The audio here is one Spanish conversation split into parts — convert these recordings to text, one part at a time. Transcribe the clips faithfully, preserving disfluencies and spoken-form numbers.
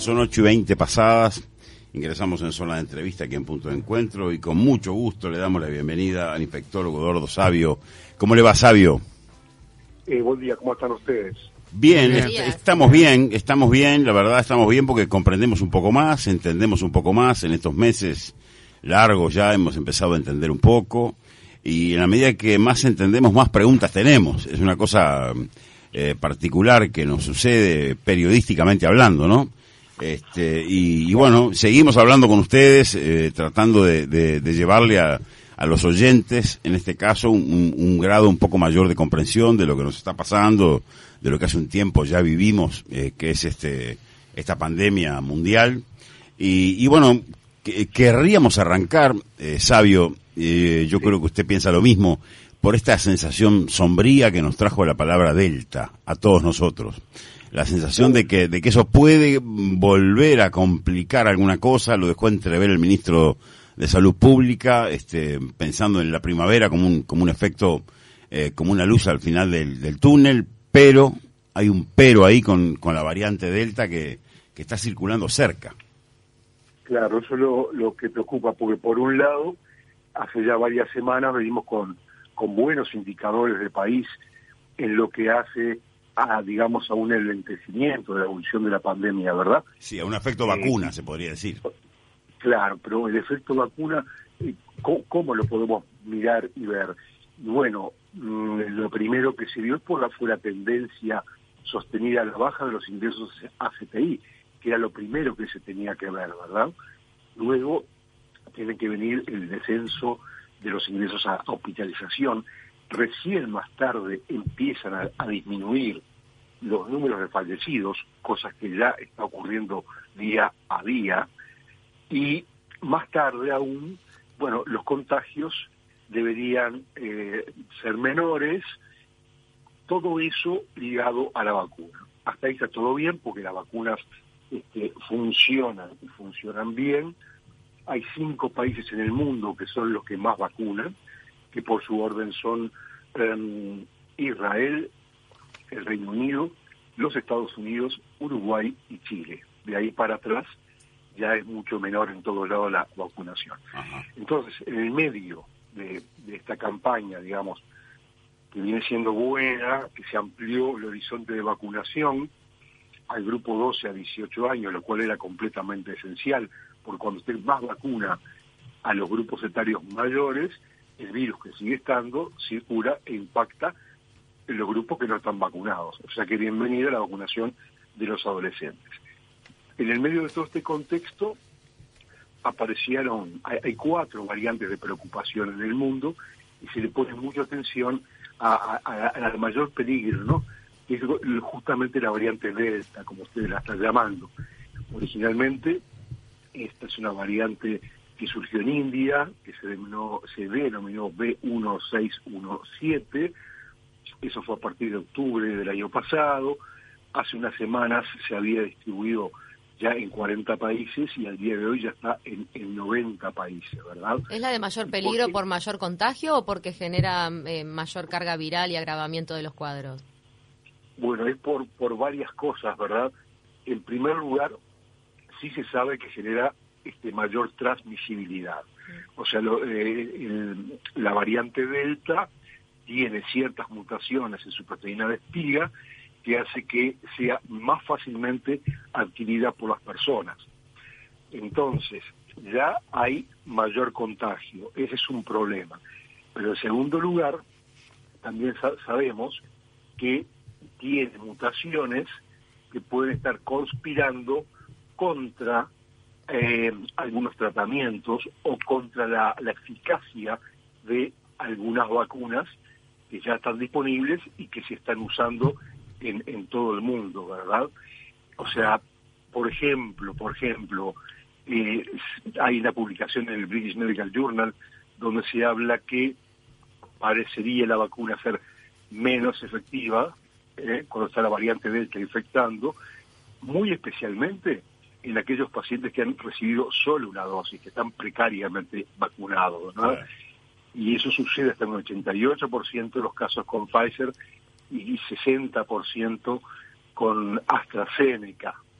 son ocho y veinte pasadas. Ingresamos en zona de entrevista aquí en Punto de Encuentro y con mucho gusto le damos la bienvenida al infectólogo Eduardo Savio. ¿Cómo le va, Savio? Eh, buen día, ¿cómo están ustedes? Bien, est estamos bien, estamos bien, la verdad estamos bien porque comprendemos un poco más, entendemos un poco más. En estos meses largos ya hemos empezado a entender un poco y en la medida que más entendemos, más preguntas tenemos. Es una cosa eh, particular que nos sucede periodísticamente hablando, ¿no? Este, y, y bueno, seguimos hablando con ustedes, eh, tratando de, de, de llevarle a, a los oyentes, en este caso, un, un grado un poco mayor de comprensión de lo que nos está pasando, de lo que hace un tiempo ya vivimos, eh, que es este esta pandemia mundial. Y, y bueno, que, querríamos arrancar, eh, Savio, eh, yo creo que usted piensa lo mismo, por esta sensación sombría que nos trajo la palabra Delta a todos nosotros. La sensación de que de que eso puede volver a complicar alguna cosa, lo dejó entrever el ministro de Salud Pública, este, pensando en la primavera como un como un efecto, eh, como una luz al final del, del túnel, pero hay un pero ahí con, con la variante Delta que, que está circulando cerca. Claro, eso es lo, lo que preocupa, porque por un lado, hace ya varias semanas venimos con, con buenos indicadores del país en lo que hace a, digamos, a un enlentecimiento de la evolución de la pandemia, ¿verdad? Sí, a un efecto vacuna, eh, se podría decir. Claro, pero el efecto vacuna, ¿cómo, cómo lo podemos mirar y ver? Bueno, lo primero que se vio por la, fue la tendencia sostenida a la baja de los ingresos a C T I, que era lo primero que se tenía que ver, ¿verdad? Luego tiene que venir el descenso de los ingresos a hospitalización. Recién más tarde empiezan a, a disminuir los números de fallecidos, cosas que ya está ocurriendo día a día, y más tarde aún, bueno, los contagios deberían eh, ser menores, todo eso ligado a la vacuna. Hasta ahí está todo bien porque las vacunas este, funcionan y funcionan bien. Hay cinco países en el mundo que son los que más vacunan, que por su orden son um, Israel, el Reino Unido, los Estados Unidos, Uruguay y Chile. De ahí para atrás ya es mucho menor en todos lados la vacunación. Ajá. Entonces, en el medio de, de esta campaña, digamos, que viene siendo buena, que se amplió el horizonte de vacunación al grupo doce a dieciocho años, lo cual era completamente esencial, porque cuando usted más vacuna a los grupos etarios mayores, el virus que sigue estando circula e impacta en los grupos que no están vacunados. O sea que bienvenida la vacunación de los adolescentes. En el medio de todo este contexto aparecieron, hay, hay cuatro variantes de preocupación en el mundo y se le pone mucha atención a, a, a, a mayor peligro, ¿no? Que es justamente la variante Delta, como ustedes la están llamando. Originalmente, esta es una variante que surgió en India, que se denominó, se denominó B uno seis uno siete, eso fue a partir de octubre del año pasado. Hace unas semanas se había distribuido ya en cuarenta países y al día de hoy ya está en, en noventa países, ¿verdad? ¿Es la de mayor peligro por, por mayor contagio o porque genera eh, mayor carga viral y agravamiento de los cuadros? Bueno, es por, por varias cosas, ¿verdad? En primer lugar, sí se sabe que genera este mayor transmisibilidad. O sea, lo, eh, el, la variante Delta tiene ciertas mutaciones en su proteína de espiga que hace que sea más fácilmente adquirida por las personas. Entonces, ya hay mayor contagio, ese es un problema. Pero en segundo lugar, también sa- sabemos que tiene mutaciones que pueden estar conspirando contra eh, algunos tratamientos o contra la, la eficacia de algunas vacunas que ya están disponibles y que se están usando en, en todo el mundo, ¿verdad? O sea, por ejemplo, por ejemplo, eh, hay una publicación en el British Medical Journal donde se habla que parecería la vacuna ser menos efectiva eh, cuando está la variante Delta infectando, muy especialmente en aquellos pacientes que han recibido solo una dosis, que están precariamente vacunados, ¿no? Sí. Y eso sucede hasta en un ochenta y ocho por ciento de los casos con Pfizer y sesenta por ciento con AstraZeneca.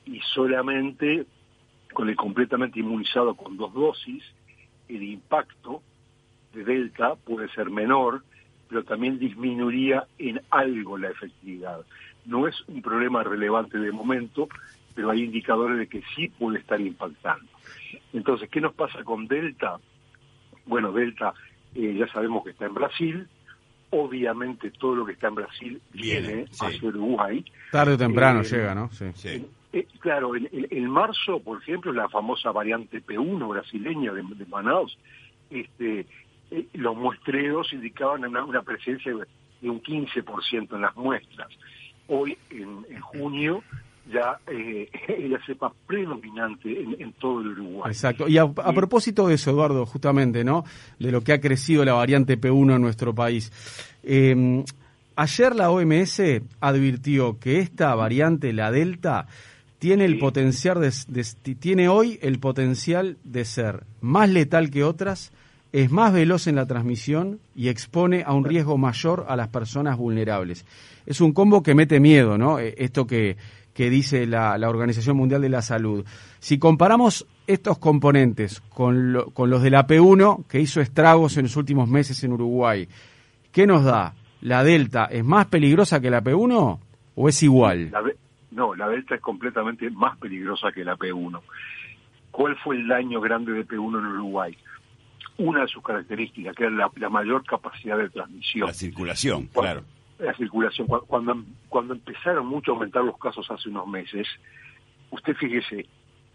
y solamente con el completamente inmunizado con dos dosis, el impacto de Delta puede ser menor, pero también disminuiría en algo la efectividad. No es un problema relevante de momento, pero hay indicadores de que sí puede estar impactando. Entonces, ¿qué nos pasa con Delta? Bueno, Delta eh, ya sabemos que está en Brasil. Obviamente todo lo que está en Brasil viene, viene sí. hacia Uruguay. Tarde o temprano eh, llega, ¿no? Sí. sí. Eh, eh, claro, en, en, en marzo, por ejemplo, la famosa variante P uno brasileña de, de Manaus, este, eh, los muestreos indicaban una, una presencia de un quince por ciento en las muestras. Hoy, en, en junio, ya eh, es la cepa predominante en, en todo el Uruguay. Exacto. Y a, a propósito de eso, Eduardo, justamente, ¿no? De lo que ha crecido la variante P uno en nuestro país. Eh, ayer la O M S advirtió que esta variante, la Delta, tiene sí. el potencial de, de, tiene hoy el potencial de ser más letal que otras, es más veloz en la transmisión y expone a un riesgo mayor a las personas vulnerables. Es un combo que mete miedo, ¿no? Esto que que dice la, la Organización Mundial de la Salud. Si comparamos estos componentes con, lo, con los de la P uno, que hizo estragos en los últimos meses en Uruguay, ¿qué nos da? ¿La Delta es más peligrosa que la P uno o es igual? La, no, la Delta es completamente más peligrosa que la P uno. ¿Cuál fue el daño grande de P uno en Uruguay? Una de sus características, que era la, la mayor capacidad de transmisión. La circulación, Cuando, claro. La circulación. Cuando, cuando empezaron mucho a aumentar los casos hace unos meses, usted fíjese,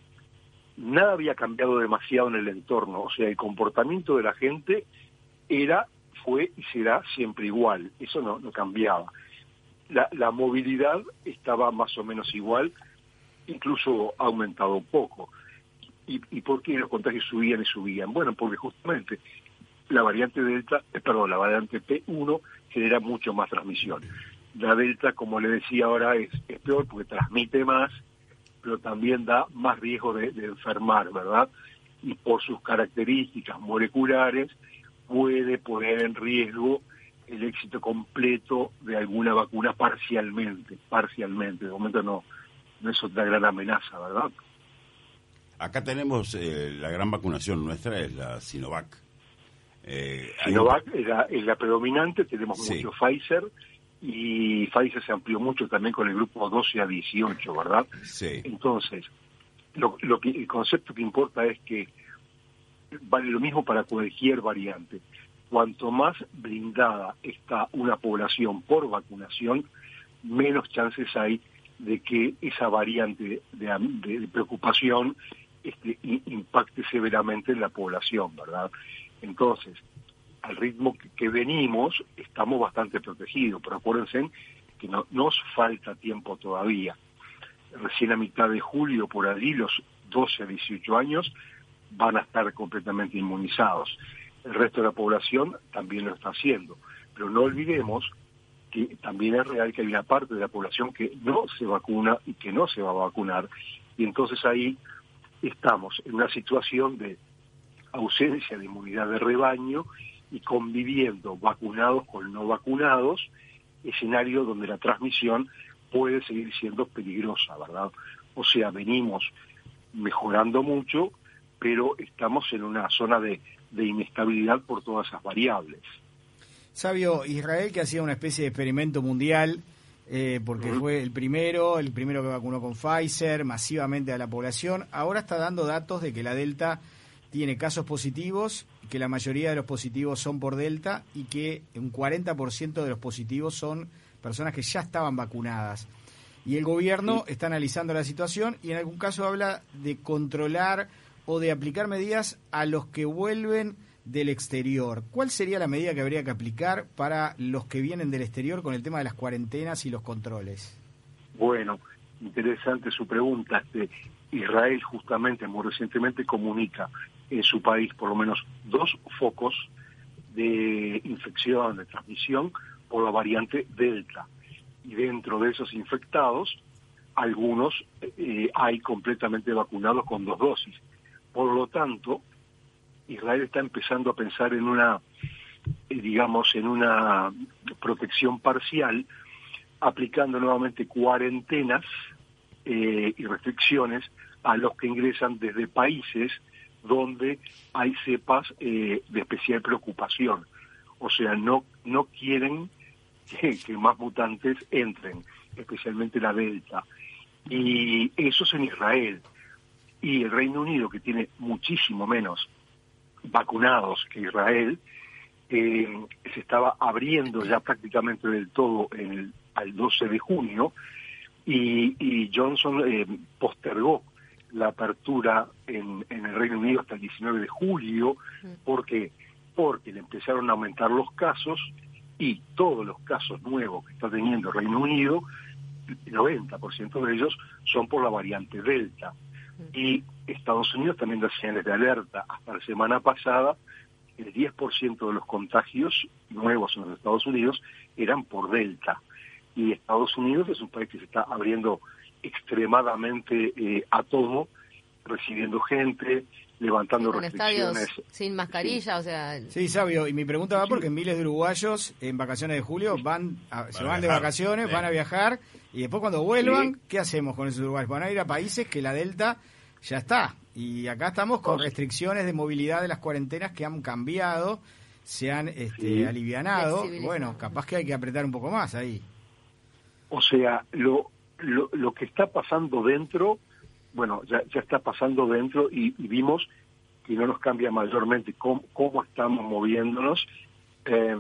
nada había cambiado demasiado en el entorno, o sea, el comportamiento de la gente era, fue y será siempre igual, eso no, no cambiaba. La, la movilidad estaba más o menos igual, incluso ha aumentado un poco. ¿Y, y por qué los contagios subían y subían? Bueno, porque justamente la variante Delta, eh, perdón, la variante P uno genera mucho más transmisión. La Delta, como le decía ahora, es, es peor porque transmite más, pero también da más riesgo de, de enfermar, ¿verdad? Y por sus características moleculares puede poner en riesgo el éxito completo de alguna vacuna parcialmente, parcialmente. De momento no, no es otra gran amenaza, ¿verdad? Acá tenemos eh, la gran vacunación nuestra, es la Sinovac. Eh, Sinovac un... es, la, es la predominante, tenemos sí. mucho Pfizer, y Pfizer se amplió mucho también con el grupo doce a dieciocho, ¿verdad? Sí. Entonces, lo, lo que, el concepto que importa es que vale lo mismo para cualquier variante. Cuanto más blindada está una población por vacunación, menos chances hay de que esa variante de, de, de preocupación este, impacte severamente en la población, ¿verdad? Entonces, al ritmo que, que venimos, estamos bastante protegidos, pero acuérdense que no, nos falta tiempo todavía. Recién a mitad de julio, por allí, los doce a dieciocho años van a estar completamente inmunizados. El resto de la población también lo está haciendo. Pero no olvidemos que también es real que hay una parte de la población que no se vacuna y que no se va a vacunar. Y entonces ahí estamos en una situación de ausencia de inmunidad de rebaño y conviviendo vacunados con no vacunados, escenario donde la transmisión puede seguir siendo peligrosa, ¿verdad? O sea, venimos mejorando mucho, pero estamos en una zona de, de inestabilidad por todas esas variables. Sabio, Israel, que hacía una especie de experimento mundial, eh, porque uh-huh. fue el primero, el primero que vacunó con Pfizer masivamente a la población, ahora está dando datos de que la Delta tiene casos positivos, que la mayoría de los positivos son por Delta y que un cuarenta por ciento de los positivos son personas que ya estaban vacunadas. Y el gobierno sí. está analizando la situación y en algún caso habla de controlar o de aplicar medidas a los que vuelven del exterior. ¿Cuál sería la medida que habría que aplicar para los que vienen del exterior con el tema de las cuarentenas y los controles? Bueno, interesante su pregunta. Este, Israel justamente muy recientemente comunica en su país por lo menos dos focos de infección, de transmisión por la variante Delta. Y dentro de esos infectados, algunos eh, hay completamente vacunados con dos dosis. Por lo tanto, Israel está empezando a pensar en una, eh, digamos, en una protección parcial, aplicando nuevamente cuarentenas eh, y restricciones a los que ingresan desde países donde hay cepas eh, de especial preocupación. O sea, no, no quieren que, que más mutantes entren, especialmente la Delta. Y eso es en Israel. Y el Reino Unido, que tiene muchísimo menos vacunados que Israel, eh, se estaba abriendo ya prácticamente del todo el, al doce de junio, y, y Johnson eh, postergó la apertura en, en el Reino Unido hasta el diecinueve de julio. ¿Por qué? Porque le empezaron a aumentar los casos, y todos los casos nuevos que está teniendo el Reino Unido, el noventa por ciento de ellos son por la variante Delta. Y Estados Unidos también da señales de alerta. Hasta la semana pasada, el diez por ciento de los contagios nuevos en los Estados Unidos eran por Delta. Y Estados Unidos es un país que se está abriendo extremadamente eh, a todo, recibiendo gente, levantando con restricciones. Estadios sin mascarilla, sí. O sea... Sí, Sabio, y mi pregunta va porque miles de uruguayos en vacaciones de julio van a, van se van de vacaciones, sí. van a viajar, y después cuando vuelvan, sí. ¿qué hacemos con esos uruguayos? Van a ir a países que la Delta ya está, y acá estamos con restricciones de movilidad de las cuarentenas que han cambiado, se han este, sí. alivianado. Bueno, capaz que hay que apretar un poco más ahí. O sea, lo, lo, lo que está pasando dentro, bueno, ya, ya está pasando dentro, y, y vimos que no nos cambia mayormente cómo, cómo estamos moviéndonos, eh,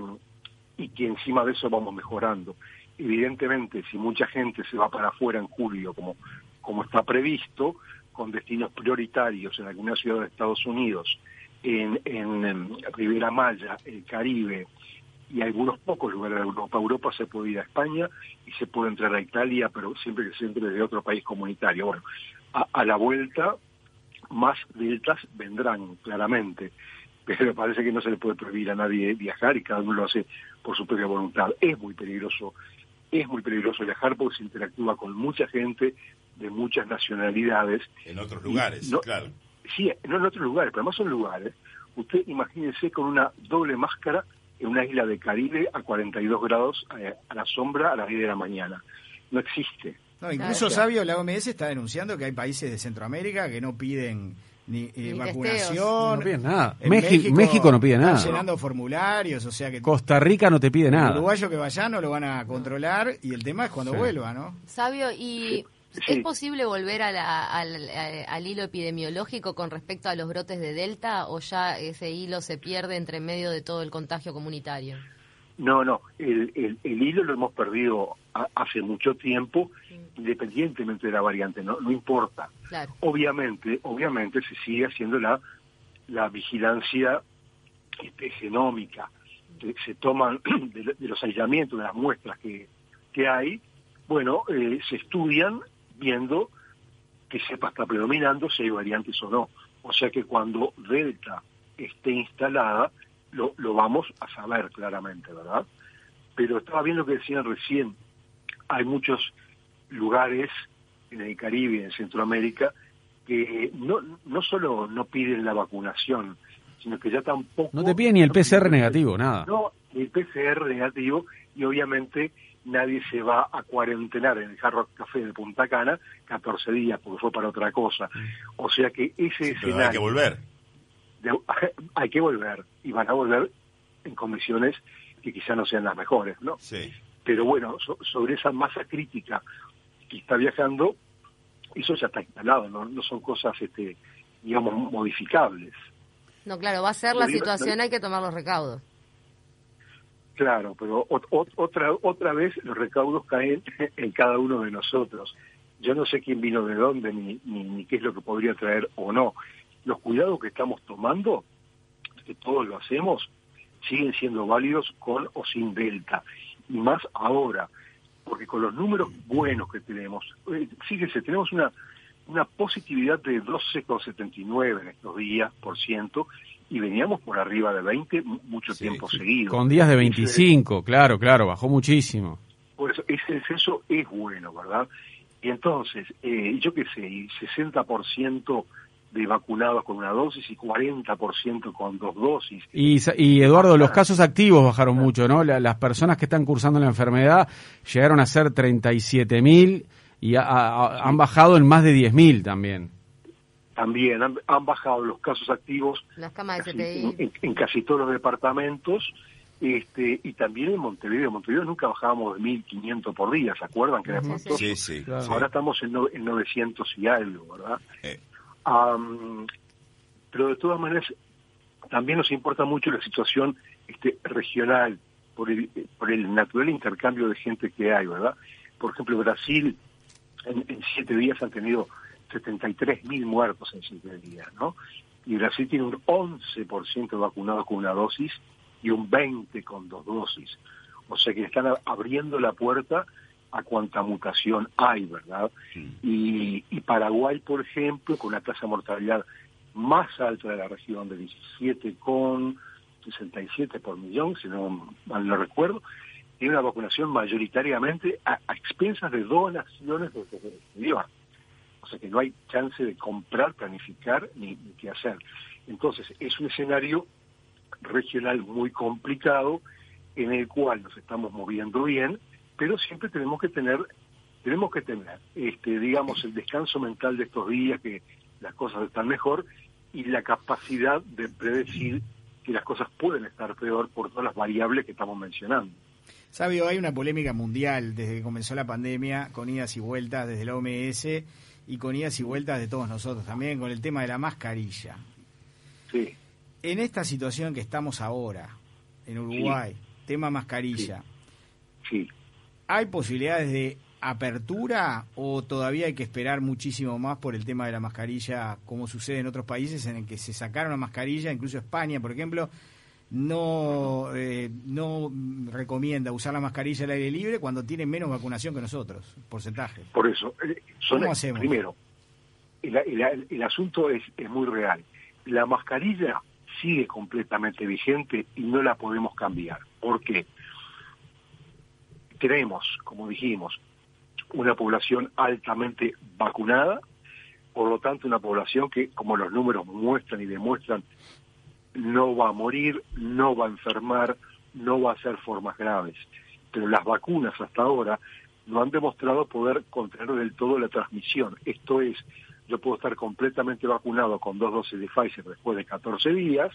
y que encima de eso vamos mejorando. Evidentemente, si mucha gente se va para afuera en julio, como, como está previsto, con destinos prioritarios en alguna ciudad de Estados Unidos, en, en, en Riviera Maya, el Caribe, y algunos pocos lugares de Europa. Europa se puede ir a España y se puede entrar a Italia, pero siempre que se entre de otro país comunitario. Bueno, a, a la vuelta, más deltas vendrán, claramente, pero parece que no se le puede prohibir a nadie viajar, y cada uno lo hace por su propia voluntad. Es muy peligroso, es muy peligroso viajar porque se interactúa con mucha gente de muchas nacionalidades. En otros lugares, no, claro. Sí, no en otros lugares, pero además son lugares. Usted imagínese con una doble máscara en una isla de Caribe a cuarenta y dos grados eh, a la sombra a las diez de la mañana. No existe. No, incluso, o sea, Sabio, la O M S está denunciando que hay países de Centroamérica que no piden ni, eh, ni vacunación. No piden nada. México, México no pide nada. Están llenando formularios, o sea que... Costa Rica no te pide nada. El uruguayo que vaya no lo van a controlar, y el tema es cuando sí. vuelva, ¿no? Sabio, y... Sí. ¿Es posible volver a la, al, al hilo epidemiológico con respecto a los brotes de Delta, o ya ese hilo se pierde entre medio de todo el contagio comunitario? No, no, el, el, el hilo lo hemos perdido a, hace mucho tiempo, sí. independientemente de la variante, no, no importa. Claro. Obviamente, obviamente se sigue haciendo la, la vigilancia este, genómica, que se toman de, de los aislamientos de las muestras que, que hay, bueno, eh, se estudian viendo qué cepa está predominando, si hay variantes o no. O sea que cuando Delta esté instalada, lo, lo vamos a saber claramente, ¿verdad? Pero estaba viendo que decían recién, hay muchos lugares en el Caribe, en Centroamérica, que no, no solo no piden la vacunación, sino que ya tampoco... No te piden ni el P C R negativo, nada. No, ni el P C R negativo, y obviamente... nadie se va a cuarentenar en el Hard Rock Café de Punta Cana catorce días porque fue para otra cosa. O sea que ese sí, escenario... hay que volver. De, hay que volver, y van a volver en condiciones que quizá no sean las mejores, ¿no? Sí. Pero bueno, so, sobre esa masa crítica que está viajando, eso ya está instalado, no, no son cosas, este, digamos, modificables. No, claro, va a ser la situación, hay que tomar los recaudos. Claro, pero ot, ot, otra otra vez los recaudos caen en cada uno de nosotros. Yo no sé quién vino de dónde, ni, ni, ni qué es lo que podría traer o no. Los cuidados que estamos tomando, que todos lo hacemos, siguen siendo válidos con o sin Delta. Y más ahora, porque con los números buenos que tenemos, eh, fíjense, tenemos una, una positividad de doce coma setenta y nueve en estos días, por ciento, y veníamos por arriba de veinte mucho sí, tiempo sí. seguido. Con días de veinticinco, ese, claro, claro, bajó muchísimo. Por eso, ese descenso es bueno, ¿verdad? Y entonces, eh, yo qué sé, sesenta por ciento de vacunados con una dosis y cuarenta por ciento con dos dosis. Y, y Eduardo, los casos activos bajaron mucho, ¿no? La, las personas que están cursando la enfermedad llegaron a ser treinta y siete mil, y a, a, han bajado en más de diez mil también. También han, han bajado los casos activos las camas de casi, C T I. en, en, en casi todos los departamentos, este y también en Montevideo. En Montevideo nunca bajábamos de mil quinientos por día, ¿se acuerdan? Que era sí, sí, sí, claro. Ahora estamos en, no, en novecientos y algo, ¿verdad? Eh. Um, pero de todas maneras, también nos importa mucho la situación este, regional, por el, por el natural intercambio de gente que hay, ¿verdad? Por ejemplo, Brasil en, en siete días han tenido setenta y tres mil muertos en siete días, ¿no? Y Brasil tiene un once por ciento vacunados con una dosis y un veinte por ciento con dos dosis. O sea que están abriendo la puerta a cuanta mutación hay, ¿verdad? Sí. Y, y Paraguay, por ejemplo, con una tasa de mortalidad más alta de la región, de diecisiete coma sesenta y siete por millón, si no mal no recuerdo, tiene una vacunación mayoritariamente a, a expensas de donaciones de los exterior. O sea que no hay chance de comprar, planificar, ni, ni qué hacer. Entonces, es un escenario regional muy complicado en el cual nos estamos moviendo bien, pero siempre tenemos que tener, tenemos que tener, este, digamos, el descanso mental de estos días, que las cosas están mejor, y la capacidad de predecir que las cosas pueden estar peor por todas las variables que estamos mencionando. Sabio, hay una polémica mundial desde que comenzó la pandemia, con idas y vueltas desde la O M S y con idas y vueltas de todos nosotros también, con el tema de la mascarilla. Sí. En esta situación que estamos ahora, en Uruguay, sí. tema mascarilla, sí. Sí. ¿hay posibilidades de apertura o todavía hay que esperar muchísimo más por el tema de la mascarilla, como sucede en otros países en el que se sacaron la mascarilla? Incluso España, por ejemplo, no eh, no recomienda usar la mascarilla al aire libre cuando tiene menos vacunación que nosotros, porcentaje. Por eso, eh, son, ¿cómo hacemos? Primero, el, el, el asunto es, es muy real. La mascarilla sigue completamente vigente y no la podemos cambiar. ¿Por qué? Tenemos, como dijimos, una población altamente vacunada, por lo tanto una población que, como los números muestran y demuestran, no va a morir, no va a enfermar, no va a hacer formas graves. Pero las vacunas hasta ahora no han demostrado poder contener del todo la transmisión. Esto es, yo puedo estar completamente vacunado con dos dosis de Pfizer después de catorce días,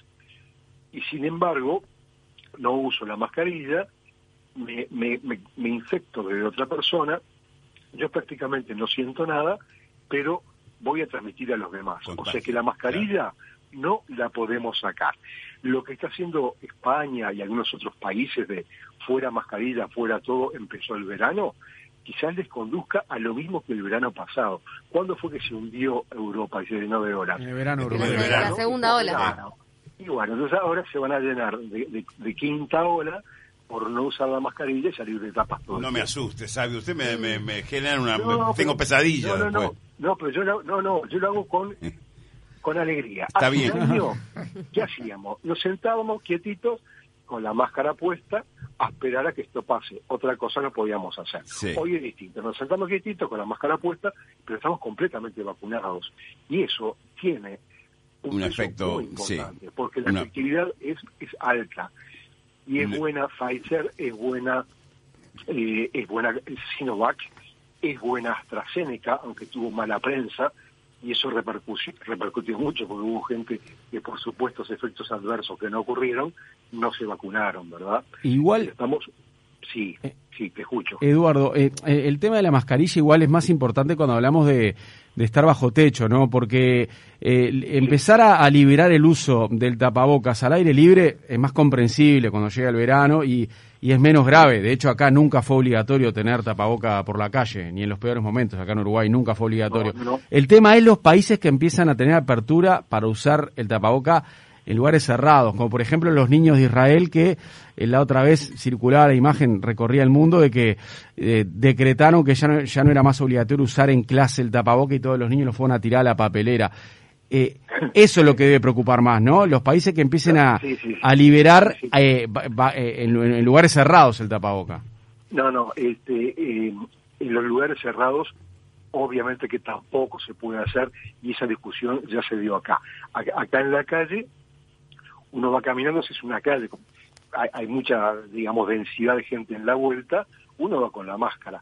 y sin embargo, no uso la mascarilla, me, me, me, me infecto de otra persona, yo prácticamente no siento nada, pero voy a transmitir a los demás. Contagio. O sea que la mascarilla no la podemos sacar. Lo que está haciendo España y algunos otros países de fuera mascarilla, fuera todo, empezó el verano, quizás les conduzca a lo mismo que el verano pasado. ¿Cuándo fue que se hundió Europa y se llenó de olas? En el verano europeo. En la segunda ola. Y bueno, entonces ahora se van a llenar de, de, de quinta ola por no usar la mascarilla y salir de tapas todo. No me asuste, ¿sabe? Usted me, me, me genera una... No, me, tengo pero, pesadillas. No, no, después. no, no, pero yo lo, no, no, yo lo hago con, con alegría. Está Hace bien. Un año, ¿qué hacíamos? Nos sentábamos quietitos con la máscara puesta a esperar a que esto pase. Otra cosa no podíamos hacer. Sí. Hoy es distinto. Nos sentamos quietitos con la máscara puesta, pero estamos completamente vacunados. Y eso tiene un, un efecto muy importante, sí. porque la Una... efectividad es, es alta. Y es buena Pfizer, es buena eh, es buena Sinovac, es buena AstraZeneca, aunque tuvo mala prensa, y eso repercutió, repercutió mucho, porque hubo gente que por supuestos efectos adversos que no ocurrieron, no se vacunaron, ¿verdad? Igual... Estamos... Sí, sí, te escucho. Eduardo, eh, el tema de la mascarilla igual es más importante cuando hablamos de, de estar bajo techo, ¿no? Porque eh, empezar a, a liberar el uso del tapabocas al aire libre es más comprensible cuando llega el verano y, y es menos grave. De hecho, acá nunca fue obligatorio tener tapaboca por la calle, ni en los peores momentos. Acá en Uruguay nunca fue obligatorio. No, no. El tema es los países que empiezan a tener apertura para usar el tapaboca en lugares cerrados, como por ejemplo los niños de Israel, que eh, la otra vez circulaba la imagen, recorría el mundo, de que eh, decretaron que ya no, ya no era más obligatorio usar en clase el tapaboca y todos los niños lo fueron a tirar a la papelera. Eh, eso es lo que debe preocupar más, ¿no? Los países que empiecen a, sí, sí, sí. a liberar sí, sí. Eh, va, va, eh, en, en lugares cerrados el tapaboca. No, no, este, eh, en los lugares cerrados obviamente que tampoco se puede hacer, y esa discusión ya se dio acá. Acá en la calle, uno va caminando, si es una calle, hay, hay mucha, digamos, densidad de gente en la vuelta, uno va con la máscara.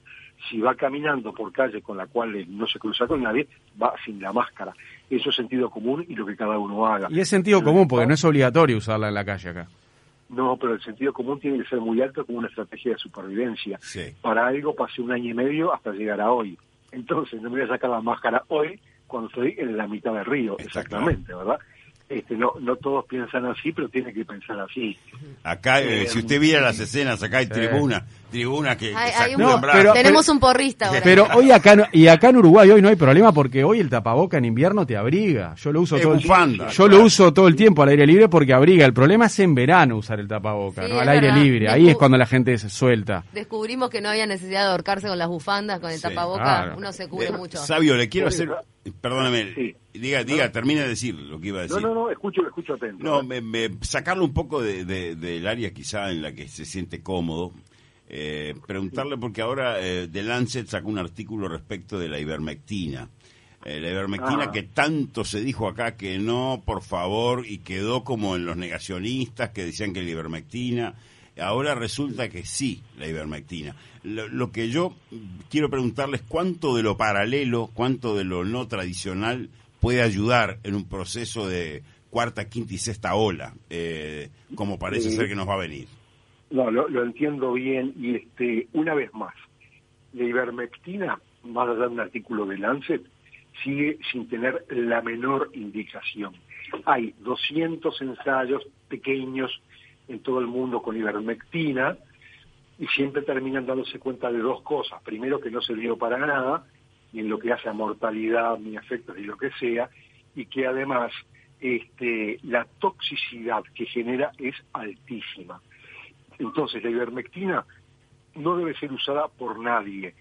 Si va caminando por calle con la cual no se cruza con nadie, va sin la máscara. Eso es sentido común y lo que cada uno haga. Y es sentido común porque no es obligatorio usarla en la calle acá. No, pero el sentido común tiene que ser muy alto como una estrategia de supervivencia. Sí. Para algo pasé un año y medio hasta llegar a hoy. Entonces no me voy a sacar la máscara hoy cuando estoy en la mitad del río. Exactamente, claro. ¿Verdad? Este, no, no todos piensan así, pero tienen que pensar así. Acá, eh, eh, si usted viera las escenas, acá hay sí. tribuna, tribuna que, hay, que hay un, no, pero, tenemos pero, un porrista ahora. Pero hoy acá, y acá en Uruguay hoy no hay problema porque hoy el tapaboca en invierno te abriga. Yo lo uso todo bufanda, el Yo claro. lo uso todo el tiempo al aire libre porque abriga. El problema es en verano usar el tapaboca, sí, ¿no? Al aire verdad. libre. Ahí Descu- es cuando la gente se suelta. Descubrimos que no había necesidad de ahorcarse con las bufandas, con el sí, tapaboca, claro. uno se cubre eh, mucho. Sabio, le quiero hacer, perdóname, sí. diga, diga, no. termine de decir lo que iba a decir. No, no, no, escucho, escucho atento. No, me, me, sacarlo un poco de, de, del área quizá en la que se siente cómodo. Eh, preguntarle porque ahora eh, The Lancet sacó un artículo respecto de la ivermectina. Eh, la ivermectina ah. que tanto se dijo acá que no, por favor, y quedó como en los negacionistas que decían que la ivermectina. Ahora resulta que sí, la ivermectina. Lo, lo que yo quiero preguntarles, ¿cuánto de lo paralelo, cuánto de lo no tradicional puede ayudar en un proceso de cuarta, quinta y sexta ola, eh, como parece sí. ser que nos va a venir? No, lo, lo entiendo bien y este una vez más, la ivermectina, más allá de un artículo de Lancet, sigue sin tener la menor indicación. Hay doscientos ensayos pequeños en todo el mundo con ivermectina y siempre terminan dándose cuenta de dos cosas. Primero, que no se dio para nada, ni en lo que hace a mortalidad, ni efectos, ni lo que sea, y que además este, la toxicidad que genera es altísima. Entonces, la ivermectina no debe ser usada por nadie.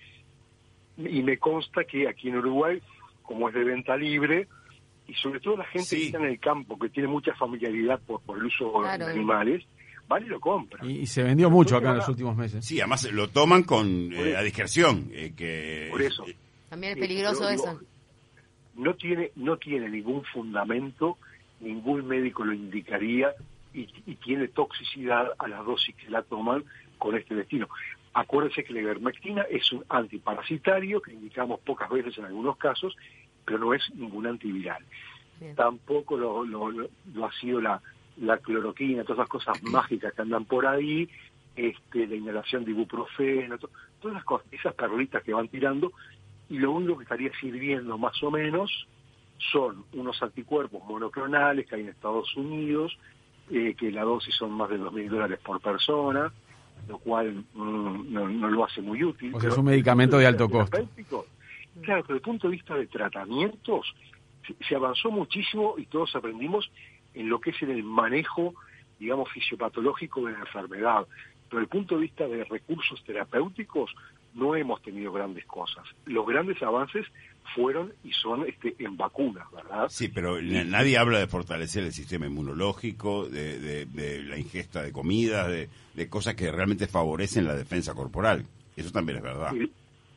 Y me consta que aquí en Uruguay, como es de venta libre, y sobre todo la gente sí. que está en el campo, que tiene mucha familiaridad por, por el uso claro. de animales, van y lo compran. Y, y se vendió mucho acá en los últimos meses. Sí, además lo toman con eh, a discreción. Eh, que, por eso. Eh, También es peligroso eh, eso. No, no, tiene, no tiene ningún fundamento, ningún médico lo indicaría, y, y tiene toxicidad a las dosis que la toman con este destino. Acuérdense que la ivermectina es un antiparasitario que indicamos pocas veces en algunos casos, pero no es ningún antiviral. Bien. Tampoco lo, lo, lo, lo ha sido la, la cloroquina, todas esas cosas mágicas que andan por ahí, este, la inhalación de ibuprofeno, to, todas las cosas, esas perlitas que van tirando, y lo único que estaría sirviendo más o menos son unos anticuerpos monoclonales que hay en Estados Unidos, eh, que la dosis son más de dos mil dólares por persona, lo cual mm, no, no lo hace muy útil. O sea, es un medicamento de alto costo. Claro, pero desde el punto de vista de tratamientos, se, se avanzó muchísimo y todos aprendimos en lo que es en el manejo, digamos, fisiopatológico de la enfermedad. Pero desde el punto de vista de recursos terapéuticos, no hemos tenido grandes cosas. Los grandes avances fueron y son este, en vacunas, ¿verdad? Sí, pero y, nadie habla de fortalecer el sistema inmunológico, de, de, de la ingesta de comidas, de, de cosas que realmente favorecen la defensa corporal. Eso también es verdad. Y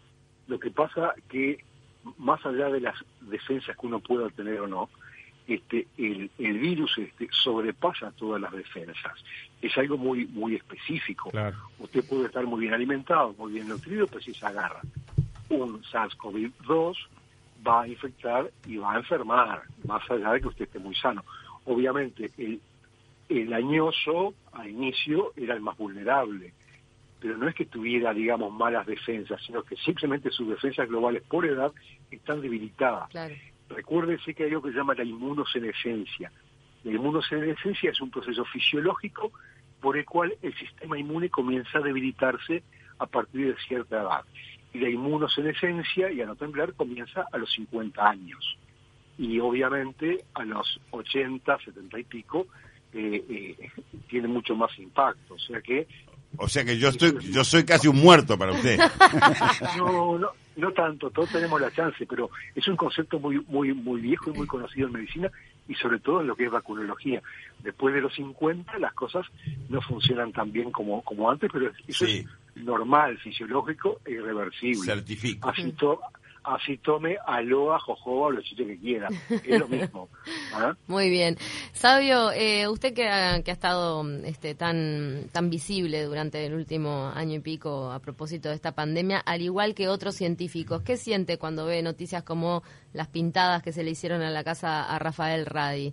lo que pasa que, más allá de las defensas que uno pueda tener o no, este, el, el virus este, sobrepasa todas las defensas. Es algo muy muy específico. Claro. Usted puede estar muy bien alimentado, muy bien nutrido, pero si se agarra un SARS-CoV dos, va a infectar y va a enfermar, más allá de que usted esté muy sano. Obviamente, el, el añoso, al inicio, era el más vulnerable, pero no es que tuviera, digamos, malas defensas, sino que simplemente sus defensas globales por edad están debilitadas. Claro. Recuérdese que hay algo que se llama la inmunosenescencia. La inmunosenescencia es un proceso fisiológico por el cual el sistema inmune comienza a debilitarse a partir de cierta edad. Y la inmunosenescencia, y a no temblar, comienza a los cincuenta años. Y obviamente a los ochenta, setenta y pico, eh, eh, tiene mucho más impacto. O sea que... O sea que yo estoy, yo soy casi un muerto para usted. No, no, no tanto, todos tenemos la chance, pero es un concepto muy, muy, muy viejo y muy conocido en medicina y sobre todo en lo que es vacunología. Después de los cincuenta las cosas no funcionan tan bien como, como antes, pero eso sí. es normal, fisiológico e irreversible. Certifico. Así, to, así tome aloha, jojoba, los sitios que quiera. Es lo mismo. ¿Ah? Muy bien. Sabio, eh, usted que ha, que ha estado este, tan, tan visible durante el último año y pico a propósito de esta pandemia, al igual que otros científicos, ¿qué siente cuando ve noticias como las pintadas que se le hicieron a la casa a Rafael Radi?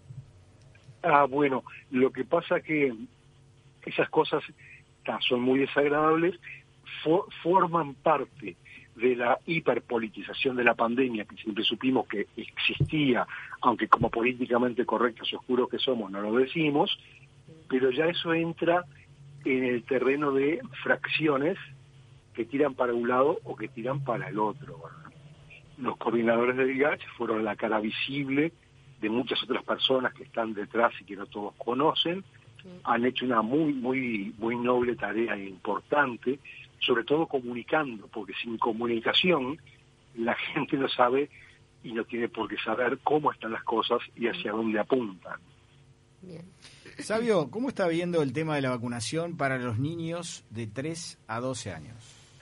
Ah, bueno, lo que pasa que esas cosas ta, son muy desagradables, for, forman parte de la hiperpolitización de la pandemia, que siempre supimos que existía, aunque como políticamente correctos y oscuros que somos no lo decimos, pero ya eso entra en el terreno de fracciones que tiran para un lado o que tiran para el otro. Los coordinadores del G A C H fueron la cara visible de muchas otras personas que están detrás y que no todos conocen, han hecho una muy, muy, muy noble tarea e importante, sobre todo comunicando, porque sin comunicación la gente no sabe y no tiene por qué saber cómo están las cosas y hacia dónde apuntan. Bien. Sabio, ¿cómo está viendo el tema de la vacunación para los niños de tres a doce años?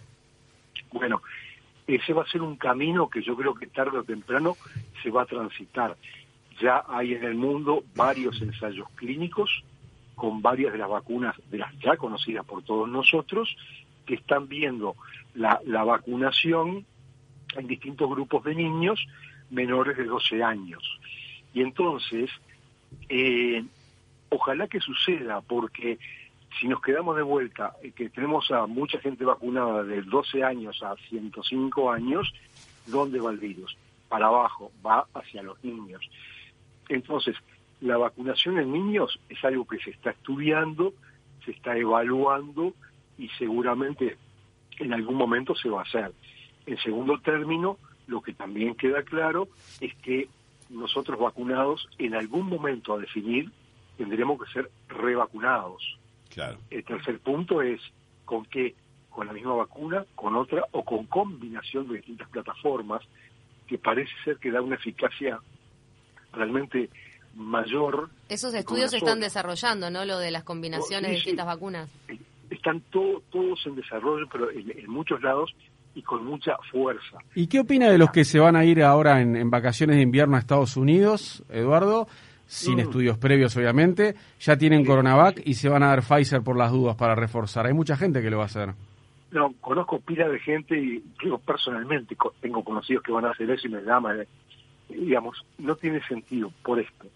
Bueno, ese va a ser un camino que yo creo que tarde o temprano se va a transitar. Ya hay en el mundo varios ensayos clínicos con varias de las vacunas, de las ya conocidas por todos nosotros, que están viendo la, la vacunación en distintos grupos de niños menores de doce años. Y entonces, eh, ojalá que suceda, porque si nos quedamos de vuelta, eh, que tenemos a mucha gente vacunada de doce años a ciento cinco años, ¿dónde va el virus? Para abajo, va hacia los niños. Entonces, la vacunación en niños es algo que se está estudiando, se está evaluando, y seguramente en algún momento se va a hacer. En segundo término, lo que también queda claro es que nosotros vacunados en algún momento a definir tendremos que ser revacunados. Claro. El tercer punto es con qué, con la misma vacuna, con otra o con combinación de distintas plataformas, que parece ser que da una eficacia realmente mayor. Esos estudios se están desarrollando, ¿no? Lo de las combinaciones de distintas vacunas. Están todo, todos en desarrollo, pero en, en muchos lados y con mucha fuerza. ¿Y qué opina de los que se van a ir ahora en, en vacaciones de invierno a Estados Unidos, Eduardo? Sin mm. estudios previos, obviamente. Ya tienen sí. Coronavac y se van a dar Pfizer por las dudas para reforzar. Hay mucha gente que lo va a hacer. No, conozco pila de gente y yo personalmente tengo conocidos que van a hacer eso y me llaman. Eh, digamos, no tiene sentido por esto.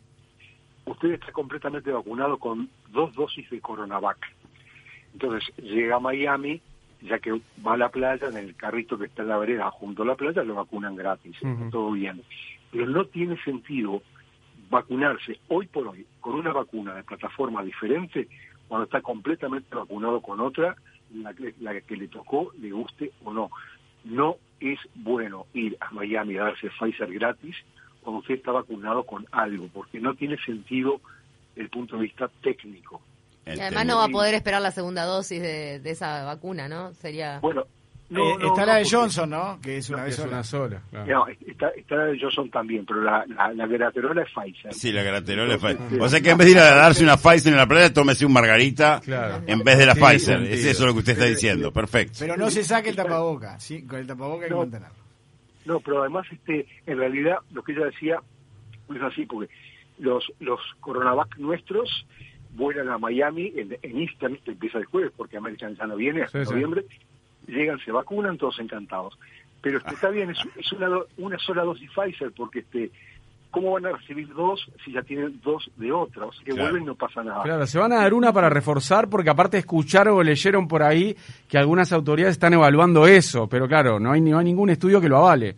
Usted está completamente vacunado con dos dosis de Coronavac. Entonces llega a Miami, ya que va a la playa, en el carrito que está en la vereda junto a la playa, lo vacunan gratis, uh-huh. Todo bien. Pero no tiene sentido vacunarse hoy por hoy con una vacuna de plataforma diferente cuando está completamente vacunado con otra, la que, la que le tocó, le guste o no. No es bueno ir a Miami a darse Pfizer gratis cuando usted está vacunado con algo, porque no tiene sentido desde el punto de vista técnico. Y además no va a poder esperar la segunda dosis de, de esa vacuna, ¿no? Sería... Bueno, no, eh, no, está no, la de porque... Johnson, ¿no? Que es una no, vez sola. Una sola claro. No, está, está la de Johnson también, pero la, la, la graterola es Pfizer. Sí, la graterola es Pfizer. O sea que en vez de ir a darse una Pfizer en la playa, tómese un margarita claro. en vez de la sí, Pfizer. Sí, es eso lo que usted está diciendo, perfecto. Pero no se saque el tapaboca, ¿sí? Con el tapaboca hay no, que mantenerlo. No, pero además, este, en realidad, lo que ella decía es así, porque los, los Coronavac nuestros vuelan a Miami en, en Easter, este empieza el jueves, porque American ya no viene hasta sí, noviembre, sí. Llegan, se vacunan, todos encantados. Pero este, está bien, es, es una, una sola dosis Pfizer, porque este, ¿cómo van a recibir dos si ya tienen dos de otra? O sea que claro. vuelven y no pasa nada. Claro, se van a dar una para reforzar, porque aparte escucharon o leyeron por ahí que algunas autoridades están evaluando eso, pero claro, no hay, no hay ningún estudio que lo avale.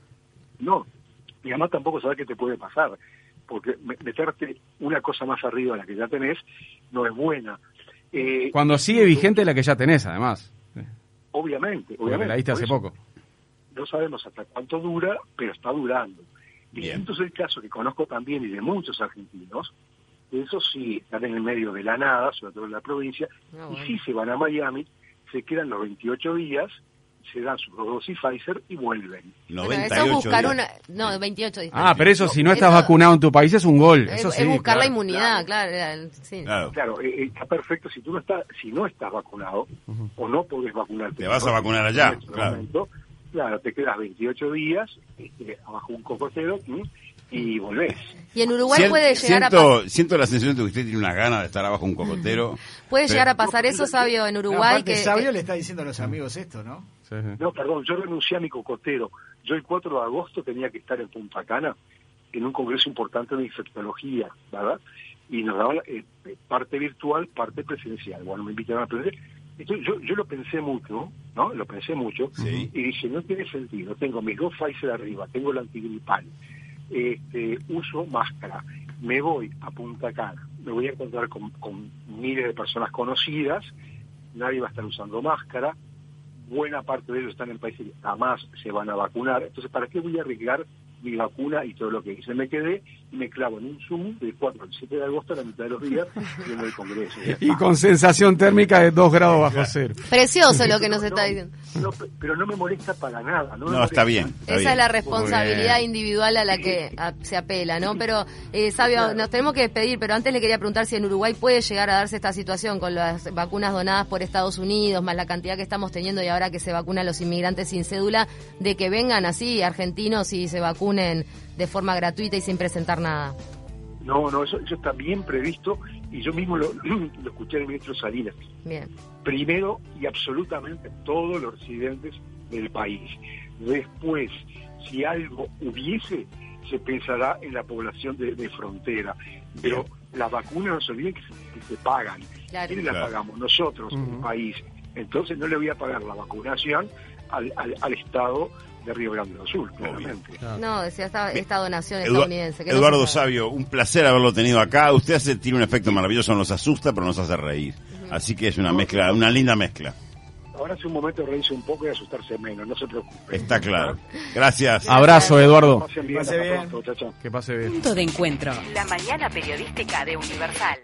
No, y además tampoco sabes qué te puede pasar, porque meterte una cosa más arriba de la que ya tenés no es buena. Eh, Cuando sigue vigente la que ya tenés, además. Obviamente, porque obviamente. la diste hace poco. No sabemos hasta cuánto dura, pero está durando. Distinto es el caso que conozco también y de muchos argentinos, eso sí están en el medio de la nada, sobre todo en la provincia, no, bueno. y sí se van a Miami, se quedan los veintiocho días, se dan sus dos dosis Pfizer y vuelven. noventa y ocho bueno, eso es buscar días. Una... No, veintiocho días. Ah, pero eso, si no estás eso... vacunado en tu país, es un gol. Eso es, sí, es buscar claro. la inmunidad, claro. Claro, sí. claro. claro eh, está perfecto. Si tú no estás, si no estás vacunado, uh-huh. o no podés vacunarte. Te vas a vacunar allá, en este claro. momento, claro, te quedas veintiocho días este, abajo un cocotero ¿sí? y volvés. Y en Uruguay Sien- puede llegar siento, a pasar... Siento la sensación de que usted tiene una gana de estar abajo un cocotero. Puede pero- llegar a pasar eso, Sabio, en No, Uruguay. aparte, que Sabio que- le está diciendo a los amigos esto, ¿no? Sí, sí. No, perdón, yo renuncié a mi cocotero. Yo el cuatro de agosto tenía que estar en Punta Cana en un congreso importante de infectología, ¿verdad? Y nos daban eh, parte virtual, parte presencial. Bueno, me invitaron a aprender. Entonces yo, yo lo pensé mucho, ¿no? Lo pensé mucho Sí. y dije, no tiene sentido. Tengo mis dos Pfizer arriba, tengo el antigripal, este, uso máscara, me voy a Punta Cana, me voy a encontrar con, con miles de personas conocidas, nadie va a estar usando máscara, buena parte de ellos están en países que jamás se van a vacunar, entonces ¿para qué voy a arriesgar mi vacuna y todo lo que hice? Me quedé y me clavo en un Zoom del cuatro al siete de agosto a la mitad de los días viendo el Congreso. Y con sensación térmica de dos grados bajo cero. Precioso lo que nos No, está diciendo. no, pero no me molesta para nada. No, me No, molesta. está bien. Está Esa bien. es la responsabilidad Muy bien. individual a la que a- se apela, ¿no? Pero, eh, Sabio, nos tenemos que despedir, pero antes le quería preguntar si en Uruguay puede llegar a darse esta situación con las vacunas donadas por Estados Unidos, más la cantidad que estamos teniendo y ahora que se vacunan los inmigrantes sin cédula, de que vengan así argentinos y se vacunen de forma gratuita y sin presentar nada. No, no, eso, eso está bien previsto y yo mismo lo, lo escuché del ministro Salinas. Bien. Primero y absolutamente todos los residentes del país. Después, si algo hubiese, se pensará en la población de, de frontera. Pero las vacunas no se olviden que se, que se pagan. Claro. ¿Quiénes las Claro. pagamos? Nosotros, Ujú. el país. Entonces no le voy a pagar la vacunación al, al, al Estado de Río Grande do Sul, claramente. No, decía esta, esta donación Edu- estadounidense. que no Eduardo se sabe. Sabio, un placer haberlo tenido acá. Usted hace, tiene un efecto maravilloso, nos asusta, pero nos hace reír. Así que es una mezcla, una linda mezcla. Ahora hace un momento de reírse un poco y asustarse menos, no se preocupe. Está claro. Gracias. Abrazo, Eduardo. Pasen bien, Pase hasta bien. pronto, chao, chao. Que pase bien. Punto de encuentro. La mañana periodística de Universal.